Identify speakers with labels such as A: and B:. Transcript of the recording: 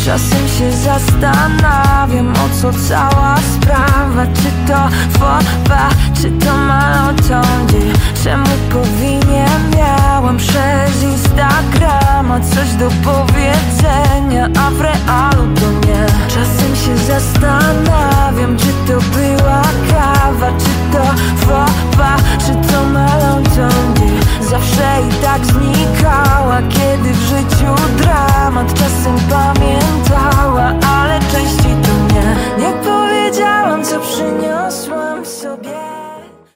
A: Czasem się zastanawiam, o co cała sprawa. Czy to fopa, czy to malotondzie? Czemu powinien? Miałam przez Instagrama coś do powiedzenia, a w realu to nie. Czasem się zastanawiam,